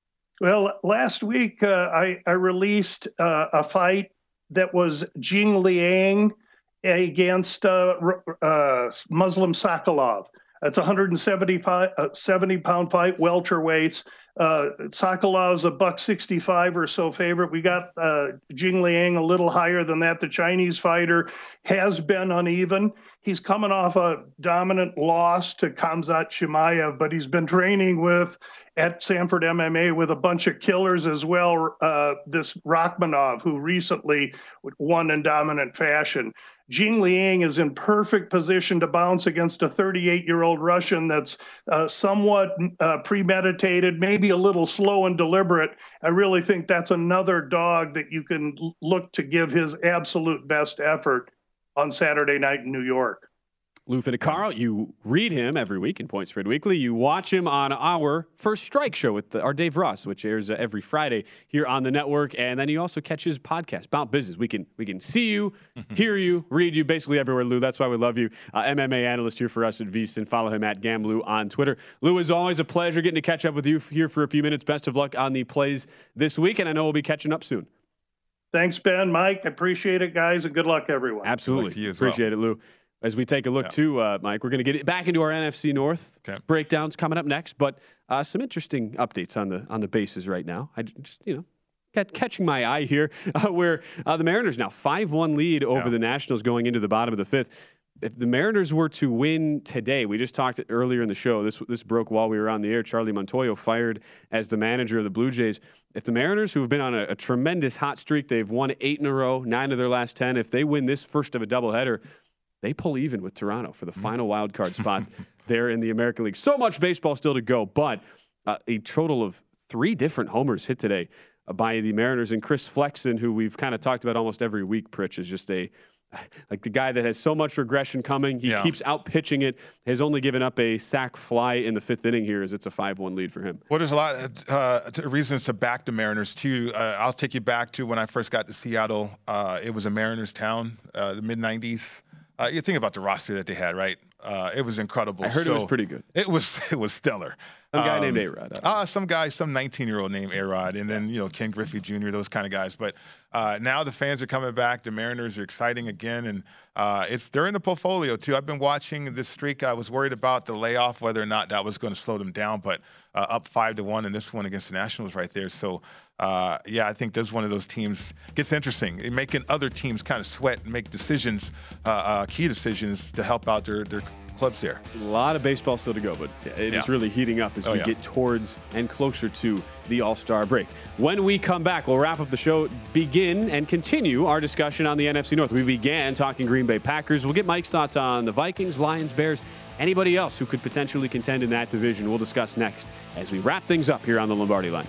Well, last week uh, I, I released uh, a fight that was Jing Liang against uh, uh, Muslim Sokolov. It's a one seventy-five, uh, seventy pound fight, welterweights. Uh, Sokolov's a buck sixty-five or so favorite. We got uh, Jing Liang a little higher than that. The Chinese fighter has been uneven. He's coming off a dominant loss to Khamzat Chimaev, but he's been training with at Sanford M M A with a bunch of killers as well. Uh, this Rachmanov, who recently won in dominant fashion. Jing Liang is in perfect position to bounce against a thirty-eight-year-old Russian that's uh, somewhat uh, premeditated, maybe a little slow and deliberate. I really think that's another dog that you can look to give his absolute best effort on Saturday night in New York. Lou Finicaro, you read him every week in Point Spread Weekly. You watch him on our First Strike show with the, our Dave Ross, which airs uh, every Friday here on the network. And then you also catch his podcast, Bout Business. We can we can see you, hear you, read you basically everywhere, Lou. That's why we love you. Uh, M M A analyst here for us at VSiN. Follow him at Gamblou on Twitter. Lou, is always a pleasure getting to catch up with you here for a few minutes. Best of luck on the plays this week, and I know we'll be catching up soon. Thanks, Ben, Mike. I appreciate it, guys, and good luck, everyone. Absolutely. Appreciate well. it, Lou. As we take a look, yeah. too, uh, Mike, we're going to get back into our N F C North okay. breakdowns coming up next, but uh, some interesting updates on the on the bases right now. I just, you know, got, catching my eye here, uh, where uh, the Mariners now five one lead over yeah. the Nationals going into the bottom of the fifth. If the Mariners were to win today, we just talked earlier in the show, this this broke while we were on the air, Charlie Montoyo fired as the manager of the Blue Jays. If the Mariners, who have been on a, a tremendous hot streak, they've won eight in a row, nine of their last ten, if they win this first of a doubleheader, they pull even with Toronto for the final wild card spot there in the American League. So much baseball still to go, but uh, a total of three different homers hit today uh, by the Mariners. And Chris Flexen, who we've kind of talked about almost every week, Pritch, is just a like the guy that has so much regression coming. He yeah. keeps out pitching it. Has only given up a sac fly in the fifth inning here as it's a five one lead for him. Well, there's a lot of uh, reasons to back the Mariners, too. Uh, I'll take you back to when I first got to Seattle. Uh, it was a Mariners town, uh, the mid nineties. Uh, you think about the roster that they had, right? Uh, it was incredible. I heard so, it was pretty good. It was it was stellar. Some guy um, named A-Rod. Uh, some guy, some nineteen-year-old named A-Rod, and then, you know, Ken Griffey Junior, those kind of guys. But uh, now the fans are coming back. The Mariners are exciting again, and uh, it's they're in the portfolio, too. I've been watching this streak. I was worried about the layoff, whether or not that was going to slow them down, but uh, up five to one in this one against the Nationals right there. So, uh, yeah, I think this is one of those teams. Gets interesting, making other teams kind of sweat and make decisions, uh, uh, key decisions to help out their their clubs there. A lot of baseball still to go, but it yeah. is really heating up as oh, we yeah. get towards and closer to the All-Star break. When we come back, we'll wrap up the show, begin and continue our discussion on the N F C North. We began talking Green Bay Packers. We'll get Mike's thoughts on the Vikings, Lions, Bears, anybody else who could potentially contend in that division. We'll discuss next as we wrap things up here on the Lombardi Line.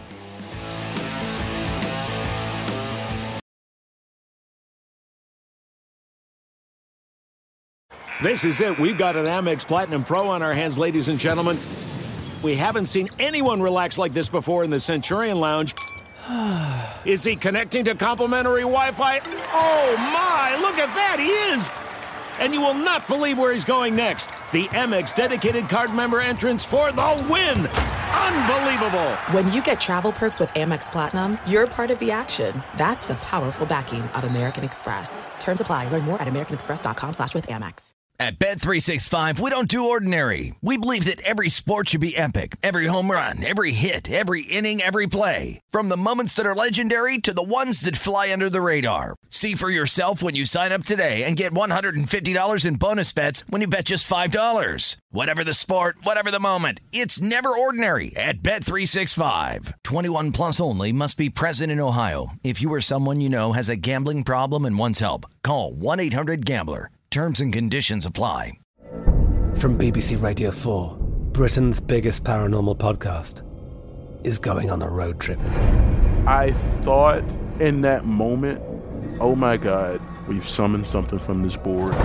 This is it. We've got an Amex Platinum Pro on our hands, ladies and gentlemen. We haven't seen anyone relax like this before in the Centurion Lounge. Is he connecting to complimentary Wi-Fi? Oh, my. Look at that. He is. And you will not believe where he's going next. The Amex dedicated card member entrance for the win. Unbelievable. When you get travel perks with Amex Platinum, you're part of the action. That's the powerful backing of American Express. Terms apply. Learn more at americanexpress.com slash with Amex. At Bet three sixty-five, we don't do ordinary. We believe that every sport should be epic. Every home run, every hit, every inning, every play. From the moments that are legendary to the ones that fly under the radar. See for yourself when you sign up today and get one hundred fifty dollars in bonus bets when you bet just five dollars. Whatever the sport, whatever the moment, it's never ordinary at Bet three sixty-five. twenty-one plus only. Must be present in Ohio. If you or someone you know has a gambling problem and wants help, call one eight hundred gambler. Terms and conditions apply. From B B C Radio four, Britain's biggest paranormal podcast is going on a road trip. I thought in that moment, oh my God, we've summoned something from this board.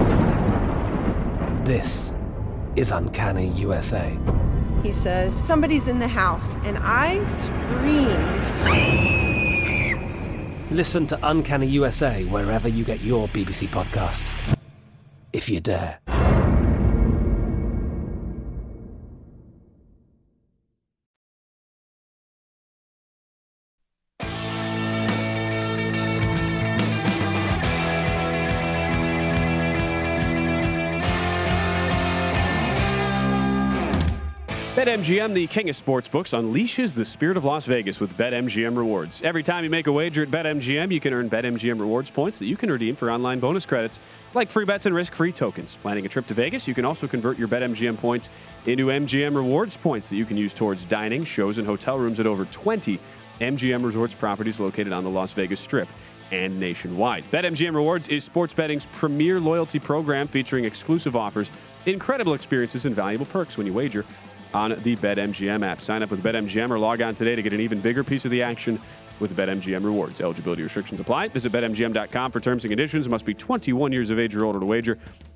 This is Uncanny U S A. He says, somebody's in the house, and I screamed. Listen to Uncanny U S A wherever you get your B B C podcasts, if you dare. BetMGM, the king of sportsbooks, unleashes the spirit of Las Vegas with BetMGM Rewards. Every time you make a wager at BetMGM, you can earn BetMGM Rewards points that you can redeem for online bonus credits, like free bets and risk-free tokens. Planning a trip to Vegas, you can also convert your BetMGM points into M G M Rewards points that you can use towards dining, shows, and hotel rooms at over twenty M G M Resorts properties located on the Las Vegas Strip and nationwide. BetMGM Rewards is sports betting's premier loyalty program featuring exclusive offers, incredible experiences, and valuable perks when you wager on the BetMGM app. Sign up with BetMGM or log on today to get an even bigger piece of the action with BetMGM Rewards. Eligibility restrictions apply. Visit Bet M G M dot com for terms and conditions. Must be twenty-one years of age or older to wager.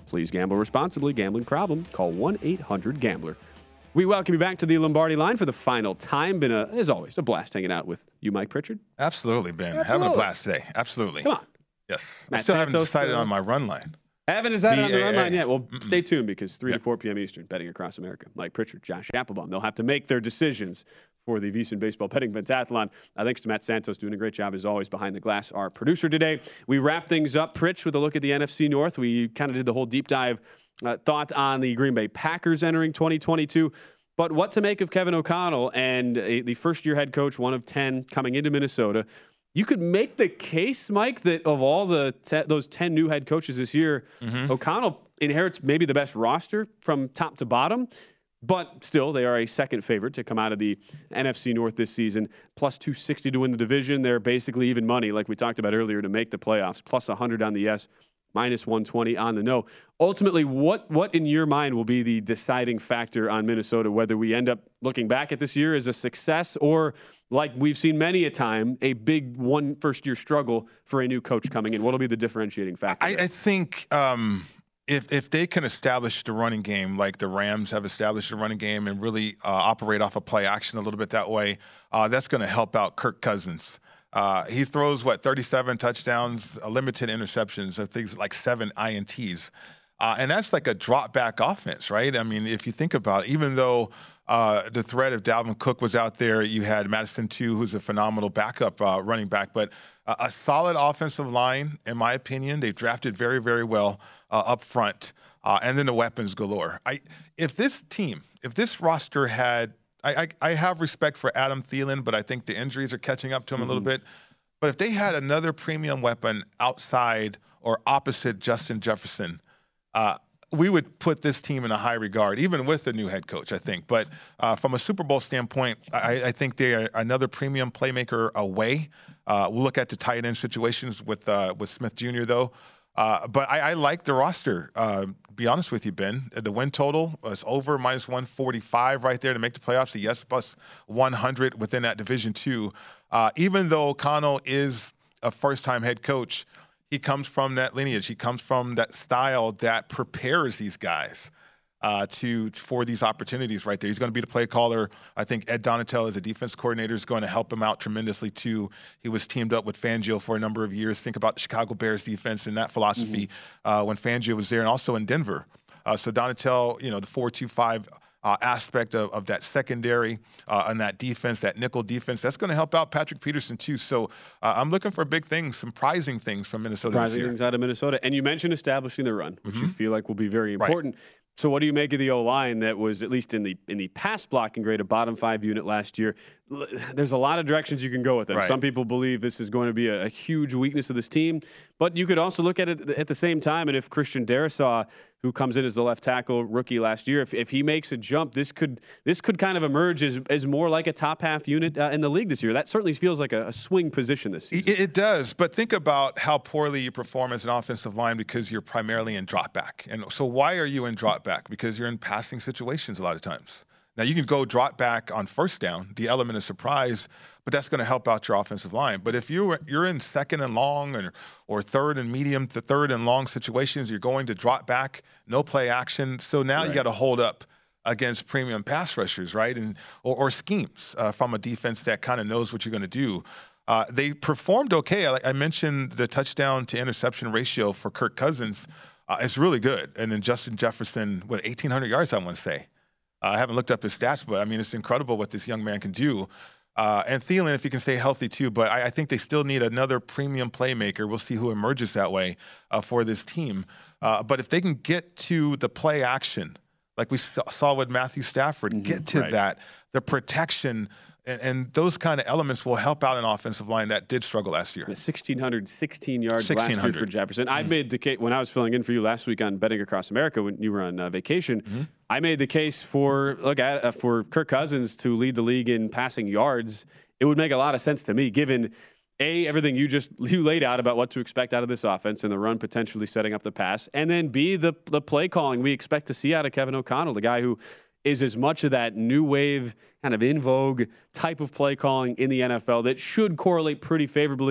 Please gamble responsibly. Gambling problem? Call one eight hundred gambler. We welcome you back to the Lombardi Line for the final time. Been, a, as always, a blast hanging out with you, Mike Pritchard. Absolutely, Ben. Absolutely. Having a blast today. Absolutely. Come on. Yes. Matt I still haven't Santos, decided uh, on my run line. Haven't decided on the B A A. run line yet. Well, Mm-mm. stay tuned because three Yeah. to four p.m. Eastern, betting across America. Mike Pritchard, Josh Applebaum. They'll have to make their decisions for the VSiN Baseball Betting Pentathlon. Uh, thanks to Matt Santos doing a great job, as always, behind the glass, our producer today. We wrap things up, Pritch, with a look at the N F C North. We kind of did the whole deep dive uh, thought on the Green Bay Packers entering twenty twenty-two. But what to make of Kevin O'Connell and a, the first-year head coach, one of ten, coming into Minnesota. You could make the case, Mike, that of all the te- those ten new head coaches this year, Mm-hmm. O'Connell inherits maybe the best roster from top to bottom. But still, they are a second favorite to come out of the N F C North this season. Plus two sixty to win the division. They're basically even money, like we talked about earlier, to make the playoffs. Plus one hundred on the yes, minus one twenty on the no. Ultimately, what what in your mind will be the deciding factor on Minnesota, whether we end up looking back at this year as a success or, like we've seen many a time, a big one first-year struggle for a new coach coming in? What will be the differentiating factor? I, I think um, if if they can establish the running game like the Rams have established the running game and really uh, operate off of play action a little bit that way, uh, that's going to help out Kirk Cousins. Uh, he throws, what, thirty-seven touchdowns, a limited interceptions, I think like seven I N Ts. Uh, and that's like a drop-back offense, right? I mean, if you think about it, even though uh, the threat of Dalvin Cook was out there, you had Madison, too, who's a phenomenal backup uh, running back. But uh, a solid offensive line, in my opinion. They've drafted very, very well uh, up front. Uh, and then the weapons galore. I, if this team, if this roster had I, I, I have respect for Adam Thielen, but I think the injuries are catching up to him mm-hmm. a little bit. But if they had another premium weapon outside or opposite Justin Jefferson, uh, we would put this team in a high regard, even with the new head coach, I think. But uh, from a Super Bowl standpoint, I, I think they are another premium playmaker away. Uh, we'll look at the tight end situations with uh, with Smith Junior, though. Uh, but I, I like the roster. Uh, be honest with you, Ben. The win total was over minus one forty-five right there to make the playoffs. The yes plus one hundred within that division two. Uh, even though O'Connell is a first-time head coach, he comes from that lineage. He comes from that style that prepares these guys uh, to for these opportunities right there. He's going to be the play caller. I think Ed Donatell as a defense coordinator is going to help him out tremendously too. He was teamed up with Fangio for a number of years. Think about the Chicago Bears defense and that philosophy mm-hmm. uh, when Fangio was there, and also in Denver. Uh, so Donatell, you know, the four two five uh, aspect of, of that secondary uh, and that defense, that nickel defense, that's going to help out Patrick Peterson too. So uh, I'm looking for big things, surprising things from Minnesota surprising this year. things out of Minnesota. And you mentioned establishing the run, which mm-hmm. you feel like will be very important. Right. So what do you make of the O-line that was, at least in the in the pass blocking grade, a bottom five unit last year? There's a lot of directions you can go with it. Right. Some people believe this is going to be a, a huge weakness of this team, but you could also look at it at the same time. And if Christian Darrisaw, who comes in as the left tackle rookie last year, if, if he makes a jump, this could this could kind of emerge as, as more like a top half unit uh, in the league this year. That certainly feels like a, a swing position this season. It, it does, but think about how poorly you perform as an offensive line because you're primarily in drop back. And so why are you in drop back? Because you're in passing situations a lot of times. Now, you can go drop back on first down, the element of surprise, but that's going to help out your offensive line. But if you're, you're in second and long or, or third and medium to third and long situations, you're going to drop back, no play action. So now right. you got to hold up against premium pass rushers, right, and or, or schemes uh, from a defense that kind of knows what you're going to do. Uh, they performed okay. I, I mentioned the touchdown to interception ratio for Kirk Cousins. Uh, it's really good. And then Justin Jefferson, what, eighteen hundred yards, I want to say. Uh, I haven't looked up his stats, but, I mean, it's incredible what this young man can do. Uh, and Thielen, if he can stay healthy, too. But I, I think they still need another premium playmaker. We'll see who emerges that way uh, for this team. Uh, but if they can get to the play action, like we saw with Matthew Stafford, mm-hmm. get to right. that, the protection, and, and those kind of elements will help out an offensive line that did struggle last year. one thousand six hundred sixteen yards last year for Jefferson. Mm-hmm. I made the case when I was filling in for you last week on Betting Across America when you were on uh, vacation. Mm-hmm. I made the case for look at uh, for Kirk Cousins to lead the league in passing yards. It would make a lot of sense to me, given A, everything you just you laid out about what to expect out of this offense and the run potentially setting up the pass, and then B, the the play calling we expect to see out of Kevin O'Connell, the guy who is as much of that new wave kind of in vogue type of play calling in the N F L that should correlate pretty favorably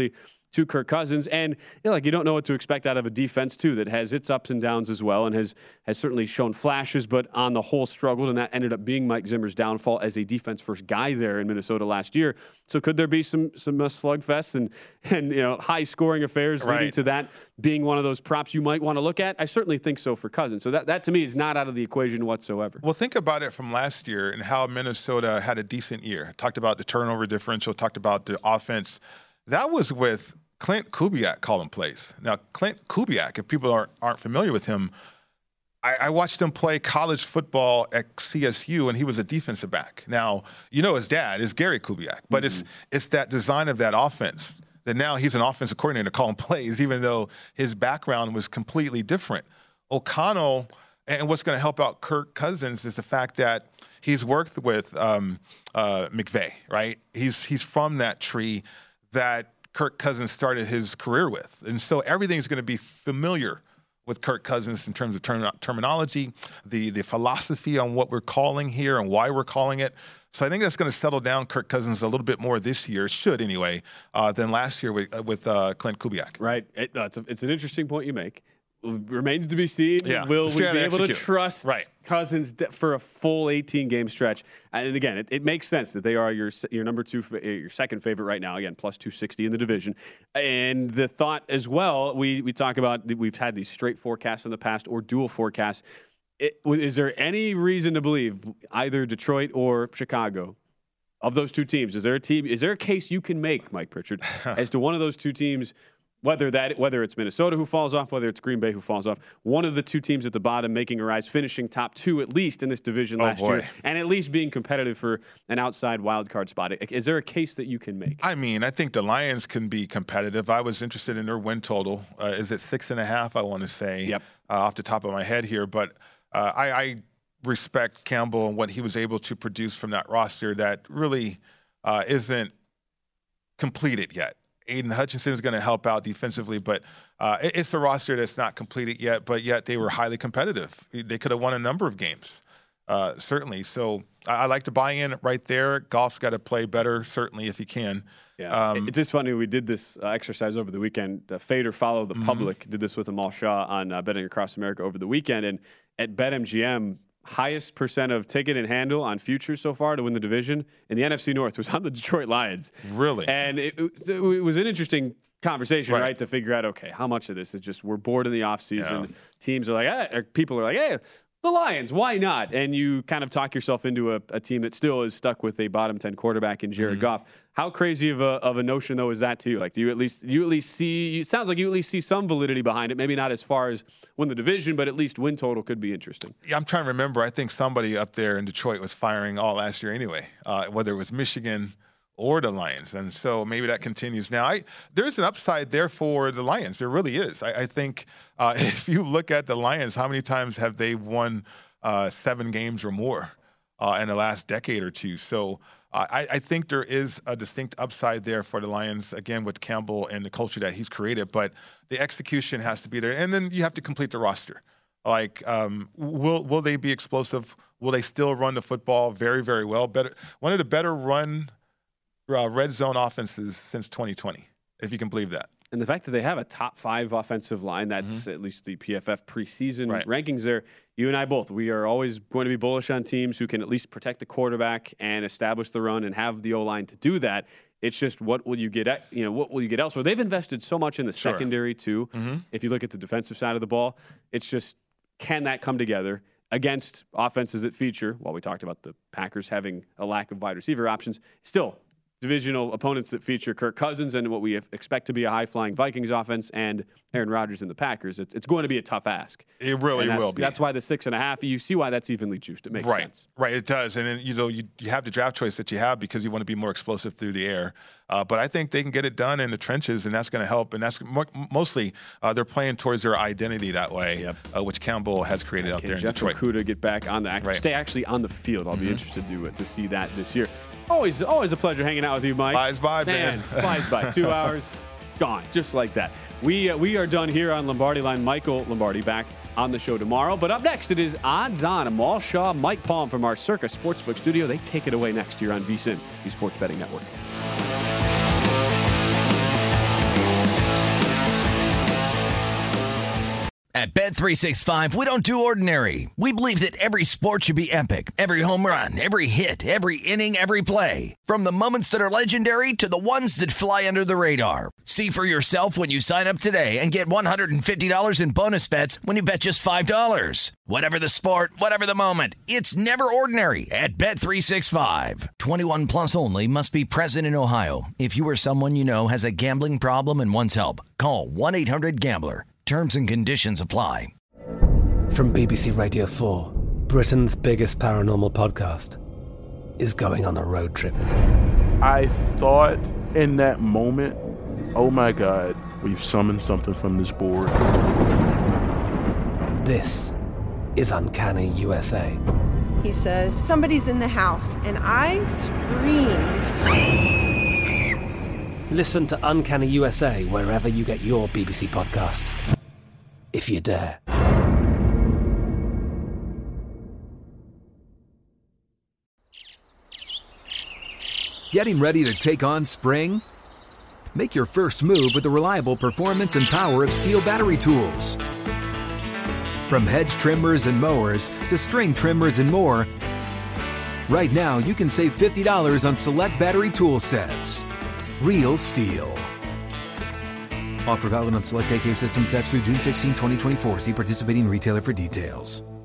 to Kirk Cousins. And you know, like you don't know what to expect out of a defense, too, that has its ups and downs as well and has, has certainly shown flashes, but on the whole struggled. And that ended up being Mike Zimmer's downfall as a defense-first guy there in Minnesota last year. So could there be some some uh, slugfests and, and you know high-scoring affairs right. leading to that being one of those props you might want to look at? I certainly think so for Cousins. So that, that to me, is not out of the equation whatsoever. Well, think about it from last year and how Minnesota had a decent year. Talked about the turnover differential, talked about the offense. That was with Clint Kubiak calling plays. Now, Clint Kubiak, if people aren't, aren't familiar with him, I, I watched him play college football at C S U, and he was a defensive back. Now, you know his dad is Gary Kubiak, but mm-hmm. it's it's that design of that offense that now he's an offensive coordinator calling plays, even though his background was completely different. O'Connell, and what's going to help out Kirk Cousins is the fact that he's worked with um, uh, McVay, right? He's he's from that tree that Kirk Cousins started his career with. And so everything's going to be familiar with Kirk Cousins in terms of term- terminology, the the philosophy on what we're calling here and why we're calling it. So I think that's going to settle down Kirk Cousins a little bit more this year, should anyway, uh, than last year with, uh, with uh, Clint Kubiak. Right. It, uh, it's, a, it's an interesting point you make. Remains to be seen. Yeah. Will we be able execute. to trust right. Cousins for a full eighteen-game stretch? And again, it, it makes sense that they are your your number two, your second favorite right now. Again, plus two sixty in the division. And the thought as well, we we talk about we've had these straight forecasts in the past or dual forecasts. It, is there any reason to believe either Detroit or Chicago, of those two teams, is there a team? Is there a case you can make, Mike Pritchard, as to one of those two teams? Whether that, whether it's Minnesota who falls off, whether it's Green Bay who falls off, one of the two teams at the bottom making a rise, finishing top two at least in this division oh, last boy. year, and at least being competitive for an outside wild card spot. Is there a case that you can make? I mean, I think the Lions can be competitive. I was interested in their win total. Uh, is it six and a half? I want to say, yep. uh, off the top of my head here, but uh, I, I respect Campbell and what he was able to produce from that roster that really uh, isn't completed yet. Aiden Hutchinson is going to help out defensively, but uh, it's a roster that's not completed yet, but yet they were highly competitive. They could have won a number of games, uh, certainly. So I, I like to buy in right there. Goff's got to play better, certainly, if he can. Yeah, um, it's just funny. We did this uh, exercise over the weekend. Uh, Fade or Follow the mm-hmm. Public did this with Amal Shaw on uh, Betting Across America over the weekend, and at BetMGM, highest percent of ticket and handle on futures so far to win the division in the N F C North was on the Detroit Lions. Really? And it, it was an interesting conversation, right. right, to figure out, okay, how much of this is just we're bored in the offseason. Yeah. Teams are like, eh, or people are like, hey, the Lions, why not? And you kind of talk yourself into a, a team that still is stuck with a bottom ten quarterback in Jared mm-hmm. Goff. How crazy of a of a notion though is that to you? Like, do you at least you at least see? It sounds like you at least see some validity behind it. Maybe not as far as win the division, but at least win total could be interesting. Yeah, I'm trying to remember. I think somebody up there in Detroit was firing all last year anyway, uh, whether it was Michigan or the Lions, and so maybe that continues. Now, I, there's an upside there for the Lions. There really is. I, I think uh, if you look at the Lions, how many times have they won uh, seven games or more uh, in the last decade or two? So uh, I, I think there is a distinct upside there for the Lions, again, with Campbell and the culture that he's created, but the execution has to be there. And then you have to complete the roster. Like, um, will will they be explosive? Will they still run the football very, very well? Better, one of the better run uh, red zone offenses since twenty twenty, if you can believe that. And the fact that they have a top five offensive line, that's mm-hmm. at least the P F F preseason right. rankings there. You and I both, we are always going to be bullish on teams who can at least protect the quarterback and establish the run and have the O-line to do that. It's just what will you get at, you know, what will you get elsewhere? They've invested so much in the sure. secondary too. Mm-hmm. If you look at the defensive side of the ball, it's just, can that come together against offenses that feature, while we talked about the Packers having a lack of wide receiver options, still divisional opponents that feature Kirk Cousins and what we expect to be a high-flying Vikings offense and Aaron Rodgers and the Packers. It's, it's going to be a tough ask. It really will be. That's why the six and a half, you see why that's evenly juiced. It makes right. sense. Right, it does. And then, you know, you, you have the draft choice that you have because you want to be more explosive through the air. Uh, but I think they can get it done in the trenches, and that's going to help. And that's mo- mostly uh, they're playing towards their identity that way, yep. uh, which Campbell has created out there in Jeff Detroit. Okudah get back on the act, right. stay actually on the field. I'll mm-hmm. be interested to, to see that this year. Always, always a pleasure hanging out with you, Mike. Flies by, man. man. Flies by. Two hours, gone, just like that. We uh, we are done here on Lombardi Line. Michael Lombardi back on the show tomorrow. But up next, it is Odds On. Amal Shaw, Mike Palm from our Circa Sportsbook studio. They take it away next year on V S I N, the Sports Betting Network. At Bet three sixty-five, we don't do ordinary. We believe that every sport should be epic. Every home run, every hit, every inning, every play. From the moments that are legendary to the ones that fly under the radar. See for yourself when you sign up today and get one hundred fifty dollars in bonus bets when you bet just five dollars. Whatever the sport, whatever the moment, it's never ordinary at Bet three sixty-five. twenty-one plus only. Must be present in Ohio. If you or someone you know has a gambling problem and wants help, call one eight hundred gambler. Terms and conditions apply. From B B C Radio four, Britain's biggest paranormal podcast is going on a road trip. I thought in that moment, oh my God, we've summoned something from this board. This is Uncanny U S A. He says, somebody's in the house, and I screamed. Listen to Uncanny U S A wherever you get your B B C podcasts, if you dare. Getting ready to take on spring? Make your first move with the reliable performance and power of Steel battery tools. From hedge trimmers and mowers to string trimmers and more, right now you can save fifty dollars on select battery tool sets. Real Steel. Offer valid on select A K system sets through June sixteenth, twenty twenty-four. See participating retailer for details.